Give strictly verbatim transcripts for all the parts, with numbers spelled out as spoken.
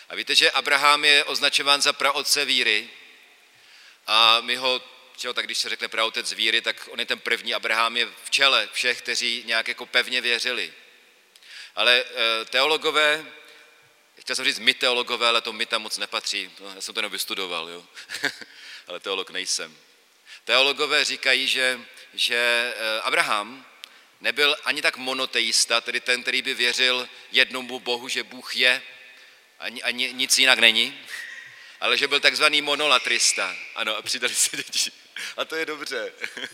A víte, že Abraham je označován za praotce víry a my ho, čeho, tak když se řekne praotec víry, tak on je ten první. Abraham je v čele všech, kteří nějak jako pevně věřili. Ale teologové, chtěl jsem říct my teologové, ale to my tam moc nepatří, já jsem to nevystudoval, jo. Ale teolog nejsem. Teologové říkají, že, že Abraham nebyl ani tak monoteista, tedy ten, který by věřil jednomu Bohu, že Bůh je a nic jinak není, ale že byl takzvaný monolatrista. Ano, a přidali se děti. A to je dobře.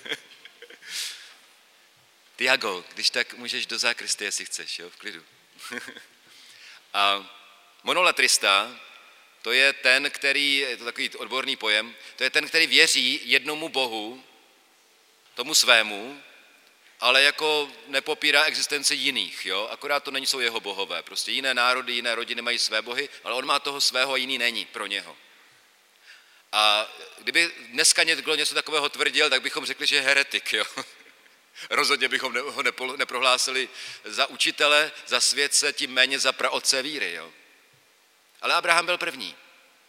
Tiago, když tak můžeš do zákristy, jestli chceš, jo, v klidu. A monolatrista, to je ten, který, je to takový odborný pojem, to je ten, který věří jednomu Bohu, tomu svému, ale jako nepopírá existenci jiných, jo? Akorát to není jsou jeho bohové. Prostě jiné národy, jiné rodiny mají své bohy, ale on má toho svého a jiný není pro něho. A kdyby dneska někdo něco takového tvrdil, tak bychom řekli, že je heretik, jo? Rozhodně bychom ho neprohlásili za učitele, za světce, tím méně za praotce víry, jo? Ale Abraham byl první.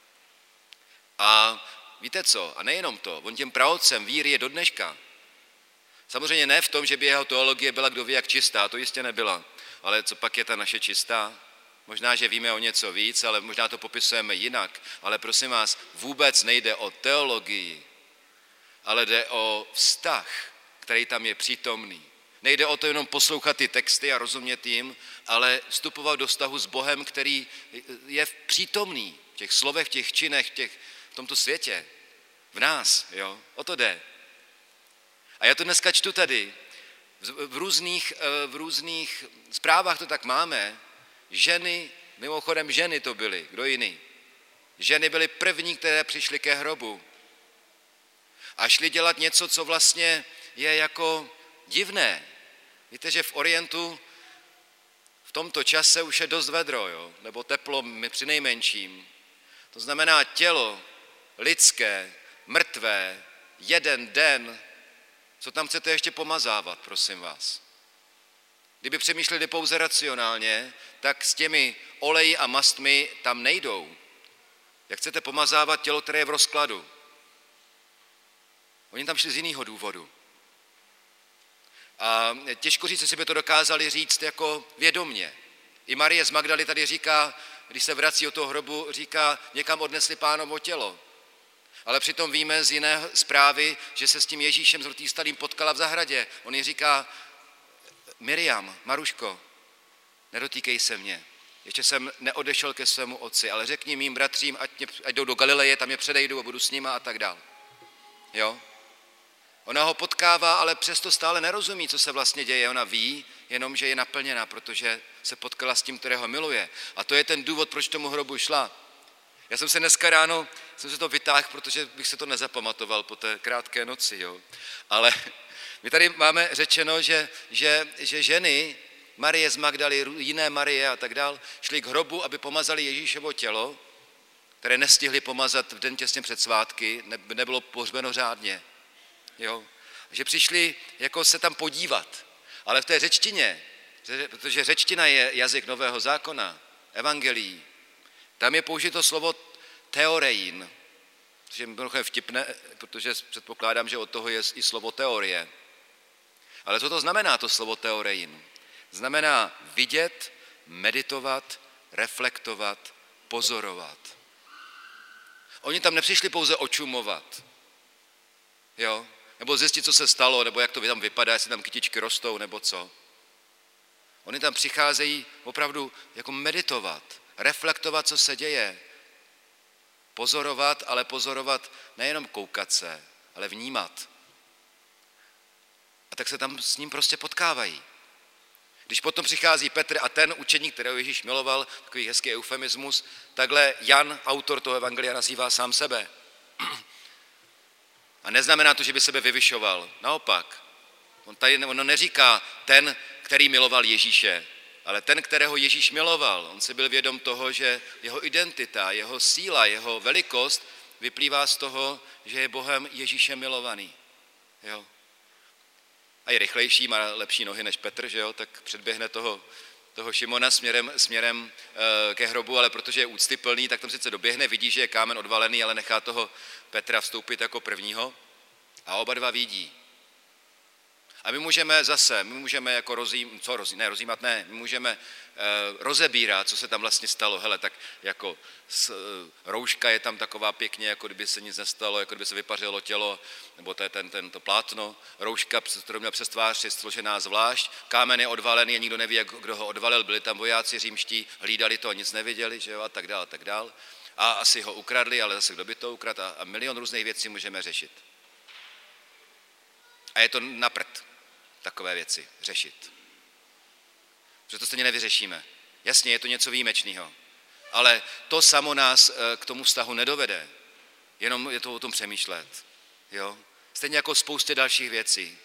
A víte co? A nejenom to, on těm praotcem víry je do dneška. Samozřejmě ne v tom, že by jeho teologie byla kdo ví jak čistá, to jistě nebyla. Ale co pak je ta naše čistá? Možná, že víme o něco víc, ale možná to popisujeme jinak. Ale prosím vás, vůbec nejde o teologii, ale jde o vztah, který tam je přítomný. Nejde o to jenom poslouchat ty texty a rozumět jim, ale vstupovat do vztahu s Bohem, který je přítomný v těch slovech, v těch činech, v, těch, v tomto světě, v nás, jo? O to jde. A já to dneska čtu tady, v různých, v různých zprávách to tak máme, ženy, mimochodem ženy to byly, kdo jiný? Ženy byly první, které přišly ke hrobu a šly dělat něco, co vlastně je jako divné. Víte, že v Orientu v tomto čase už je dost vedro, jo? Nebo teplo při nejmenším. To znamená tělo lidské, mrtvé, jeden den, co tam chcete ještě pomazávat, prosím vás. Kdyby přemýšleli pouze racionálně, tak s těmi oleji a mastmi tam nejdou. Jak chcete pomazávat tělo, které je v rozkladu? Oni tam šli z jiného důvodu. A těžko říct, jestli by to dokázali říct jako vědomně. I Marie z Magdaly tady říká, když se vrací od toho hrobu, říká, někam odnesli Pánovo tělo. Ale přitom víme z jiné zprávy, že se s tím Ježíšem zlatým starým potkala v zahradě. On jí říká, Miriam, Maruško, nedotýkej se mě. Ještě jsem neodešel ke svému otci, ale řekni mým bratřím, ať, mě, ať jdou do Galileje, tam je předejdu a budu s nima a tak dál. Jo? Ona ho potkává, ale přesto stále nerozumí, co se vlastně děje. Ona ví, jenom že je naplněná, protože se potkala s tím, kterého miluje. A to je ten důvod, proč tomu hrobu šla. Já jsem se dneska ráno, jsem se to vytáhl, protože bych se to nezapamatoval po té krátké noci, jo. Ale my tady máme řečeno, že, že, že ženy, Marie z Magdaly, jiné Marie a tak dál, šly k hrobu, aby pomazali Ježíšovo tělo, které nestihli pomazat v den těsně před svátky, ne, nebylo pohřbeno řádně, jo. Že přišli jako se tam podívat, ale v té řečtině, protože řečtina je jazyk Nového zákona, evangelií, tam je použito slovo teorein, což je mimochodem vtipné, protože předpokládám, že od toho je i slovo teorie. Ale co to znamená, to slovo teorein? Znamená vidět, meditovat, reflektovat, pozorovat. Oni tam nepřišli pouze očumovat, jo? Nebo zjistit, co se stalo, nebo jak to tam vypadá, jestli tam kytičky rostou, nebo co. Oni tam přicházejí opravdu jako meditovat, reflektovat, co se děje, pozorovat, ale pozorovat nejenom koukat se, ale vnímat. A tak se tam s ním prostě potkávají. Když potom přichází Petr a ten učeník, kterého Ježíš miloval, takový hezký eufemismus, takhle Jan, autor toho evangelia, nazývá sám sebe. A neznamená to, že by sebe vyvyšoval. Naopak. On tady on neříká ten, který miloval Ježíše, ale ten, kterého Ježíš miloval. On si byl vědom toho, že jeho identita, jeho síla, jeho velikost vyplývá z toho, že je Bohem Ježíšem milovaný. Jo? A je rychlejší, má lepší nohy než Petr, že jo? Tak předběhne toho, toho Šimona směrem, směrem ke hrobu, ale protože je úctyplný, tak tam sice doběhne, vidí, že je kámen odvalený, ale nechá toho Petra vstoupit jako prvního a oba dva vidí. A my můžeme zase, my můžeme jako rozím, co rozím, ne, rozjímat ne, my můžeme e, rozebírat, co se tam vlastně stalo. Hele, tak jako s, e, rouška je tam taková pěkně, jako kdyby se nic nestalo, jako kdyby se vypařilo tělo, nebo to je ten, ten, to plátno. Rouška, kterou měl přes tvář, je složená zvlášť. Kámen je odvalený a nikdo neví, jak, kdo ho odvalil. Byli tam vojáci římští, hlídali to a nic neviděli, že jo, a tak dál, a tak dál. A asi ho ukradli, ale zase kdo by to ukradl a, a milion různých věcí můžeme řešit. A je to na prd takové věci řešit. Protože to stejně nevyřešíme. Jasně, je to něco výjimečného. Ale to samo nás k tomu vztahu nedovede. Jenom je to o tom přemýšlet. Jo? Stejně jako spoustě dalších věcí.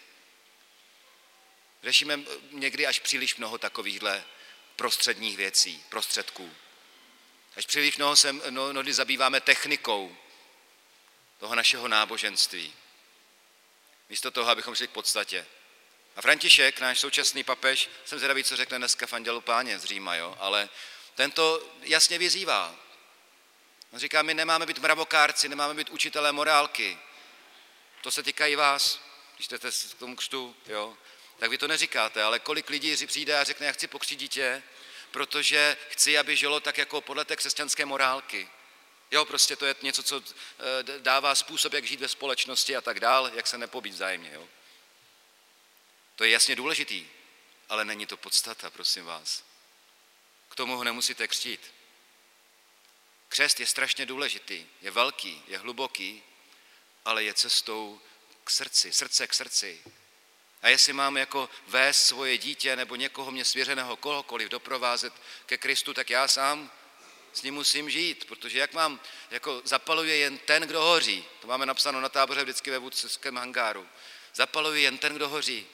Řešíme někdy až příliš mnoho takovýchhle prostředních věcí, prostředků. Až příliš mnoho se mnohdy zabýváme technikou toho našeho náboženství. Místo toho, abychom šli k podstatě. A František, náš současný papež, jsem zvědavý, co řekne dneska v Andělu Páně z Říma, jo? Ale tento jasně vyzývá. On říká, my nemáme být mravokárci, nemáme být učitelé morálky. To se týká i vás, když jdete k tomu křtu, jo? Tak vy to neříkáte, ale kolik lidí přijde a řekne, já chci pokřtít dítě, protože chci, aby žilo tak jako podle té křesťanské morálky. Jo, prostě to je něco, co dává způsob, jak žít ve společnosti a tak dál, jak se nepobít vzájemně, jo. To je jasně důležitý, ale není to podstata, prosím vás. K tomu ho nemusíte křtít. Křest je strašně důležitý, je velký, je hluboký, ale je cestou k srdci, srdce k srdci. A jestli mám jako vést svoje dítě nebo někoho mě svěřeného, kohokoliv doprovázet ke Kristu, tak já sám s ním musím žít, protože jak mám, jako zapaluje jen ten, kdo hoří. To máme napsáno na táboře vždycky ve vůdcovském hangáru. Zapaluje jen ten, kdo hoří.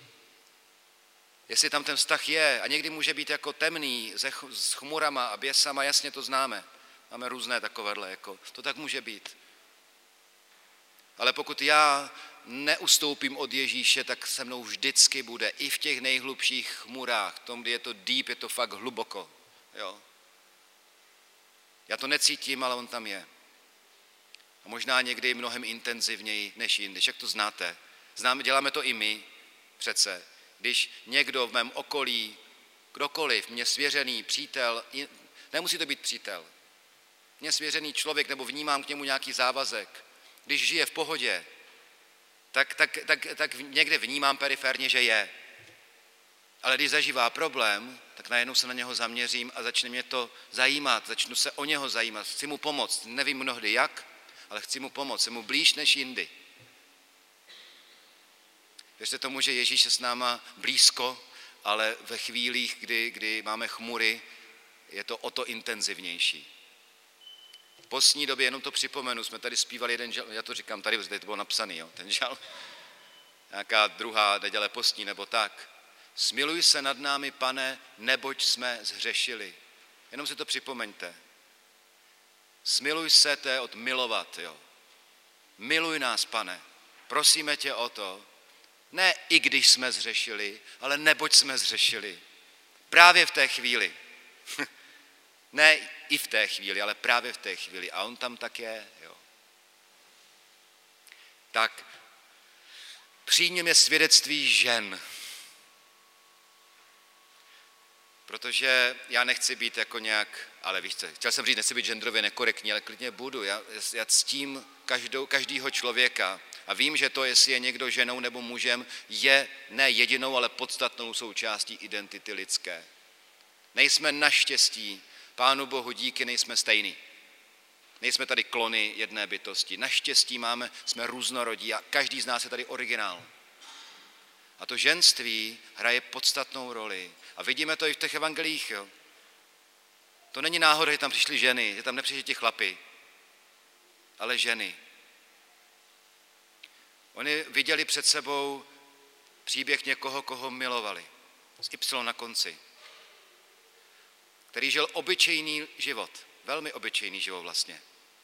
Jestli tam ten vztah je, a někdy může být jako temný, s chmurama a běsama, jasně to známe. Máme různé takovéhle, jako, to tak může být. Ale pokud já neustoupím od Ježíše, tak se mnou vždycky bude, i v těch nejhlubších chmurách, tom, kdy je to deep, je to fakt hluboko. Jo. Já to necítím, ale on tam je. A možná někdy mnohem intenzivněji než jindy. Však to znáte. Známe, děláme to i my přece. Když někdo v mém okolí, kdokoliv, mě svěřený přítel, nemusí to být přítel, mě svěřený člověk, nebo vnímám k němu nějaký závazek, když žije v pohodě, tak, tak, tak, tak někde vnímám periferně, že je. Ale když zažívá problém, tak najednou se na něho zaměřím a začne mě to zajímat, začnu se o něho zajímat, chci mu pomoct, nevím mnohdy jak, ale chci mu pomoct, jsem mu blíž než jindy. Věřte tomu, že Ježíš je s náma blízko, ale ve chvílích, kdy, kdy máme chmury, je to o to intenzivnější. V postní době, jenom to připomenu, jsme tady zpívali jeden žal, já to říkám tady, zde to bylo napsaný, jo, ten žal, nějaká druhá neděle postní nebo tak. Smiluj se nad námi, Pane, neboť jsme zhřešili. Jenom si to připomeňte. Smiluj se, to je od milovat, jo. Miluj nás, Pane, prosíme tě o to, ne i když jsme zhřešili, ale neboť jsme zhřešili. Právě v té chvíli. Ne i v té chvíli, ale právě v té chvíli. A on tam tak je, jo. Tak přijměme svědectví žen. Protože já nechci být jako nějak, ale víš co, chtěl jsem říct, nechci být genderově nekorektní, ale klidně budu. Já, já ctím každou, každýho člověka a vím, že to, jestli je někdo ženou nebo mužem, je ne jedinou, ale podstatnou součástí identity lidské. Nejsme naštěstí, Pánu Bohu díky, nejsme stejný. Nejsme tady klony jedné bytosti. Naštěstí máme, jsme různorodí a každý z nás je tady originál. A to ženství hraje podstatnou roli. A vidíme to i v těch evangelích. Jo. To není náhoda, že tam přišly ženy, že tam nepřišli ti chlapi, ale ženy. Oni viděli před sebou příběh někoho, koho milovali. S Y na konci. Který žil obyčejný život. Velmi obyčejný život vlastně.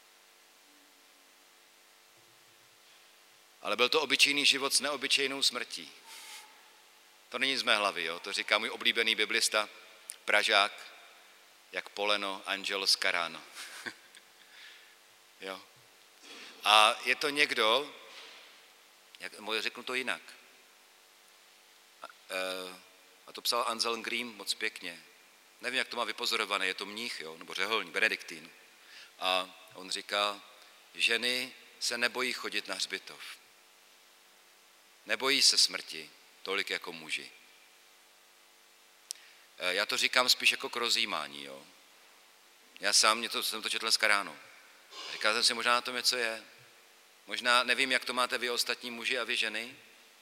Ale byl to obyčejný život s neobyčejnou smrtí. To není z mé hlavy, jo? To říká můj oblíbený biblista Pražák, jak poleno Angelo Scarano. Jo. A je to někdo, jak, řeknu to jinak, a, e, a to psal Anselm Green moc pěkně, nevím, jak to má vypozorované, je to mních, jo, nebo řeholník, benediktín. A on říká, ženy se nebojí chodit na hřbitov. Nebojí se smrti tolik jako muži. E, já to říkám spíš jako k rozjímání, jo. Já sám mě to, jsem to četl dneska ráno. Říkal jsem si, možná na tom něco je. Možná nevím, jak to máte vy ostatní muži a vy ženy,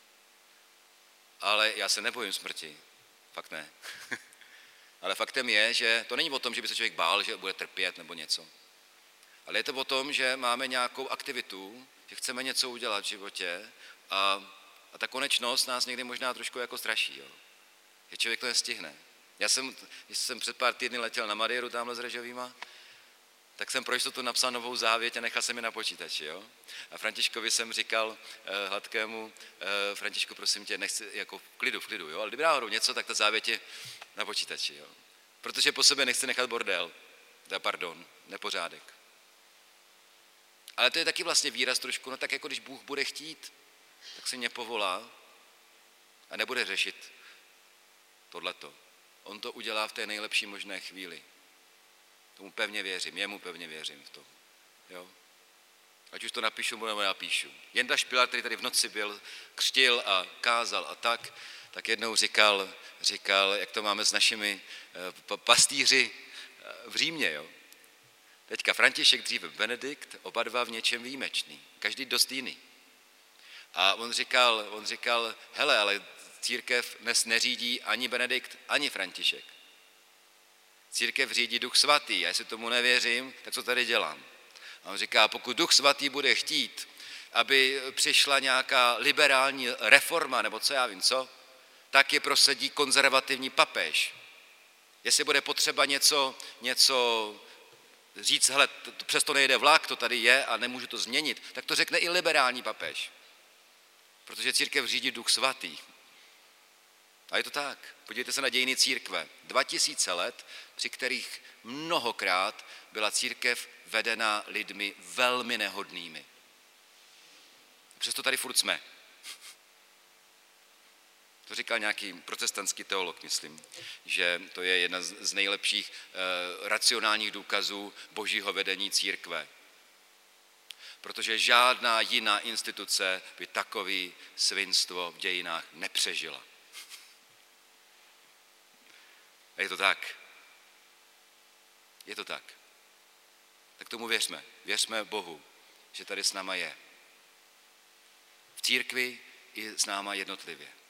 ale já se nebojím smrti. Fakt ne. Ale faktem je, že to není o tom, že by se člověk bál, že bude trpět nebo něco. Ale je to o tom, že máme nějakou aktivitu, že chceme něco udělat v životě a, a ta konečnost nás někdy možná trošku jako straší. Jo. Že člověk to nestihne. Já jsem, když jsem před pár týdny letěl na Madeiru tamhle s Režovýma, tak jsem pro jistotu napsal novou závěť a nechal jsem ji na počítači. Jo? A Františkovi jsem říkal eh, Hladkému, eh, Františku, prosím tě, nechci, jako v klidu, v klidu, jo? Ale kdyby náhodou něco, tak ta závěť je na počítači. Jo? Protože po sobě nechci nechat bordel, da, pardon, nepořádek. Ale to je taky vlastně výraz trošku, no tak jako když Bůh bude chtít, tak se mě povolá a nebude řešit tohleto. On to udělá v té nejlepší možné chvíli. Tomu pevně věřím, jemu pevně věřím v tom. Jo? Ať už to napíšu, nebo napíšu. Jenda Špilar, který tady v noci byl, křtil a kázal a tak, tak jednou říkal, říkal, jak to máme s našimi pastýři v Římě. Jo? Teďka František, dříve Benedikt, oba dva v něčem výjimečný. Každý dost jiný. A on říkal, on říkal, hele, ale církev dnes neřídí ani Benedikt, ani František. Církev řídí Duch Svatý, a jestli tomu nevěřím, tak co tady dělám? A on říká, pokud Duch Svatý bude chtít, aby přišla nějaká liberální reforma, nebo co já vím co, tak je prosadí konzervativní papež. Jestli bude potřeba něco, něco říct, hele, přesto nejde vlak, to tady je a nemůžu to změnit, tak to řekne i liberální papež. Protože církev řídí Duch Svatý. A je to tak. Podívejte se na dějiny církve. Dva tisíce let, při kterých mnohokrát byla církev vedena lidmi velmi nehodnými. Přesto tady furt jsme. To říkal nějaký protestantský teolog, myslím, že to je jedna z nejlepších eh, racionálních důkazů božího vedení církve. Protože žádná jiná instituce by takový svinstvo v dějinách nepřežila. A je to tak. Je to tak. Tak tomu věřme. Věřme Bohu, že tady s náma je. V církvi i s náma jednotlivě.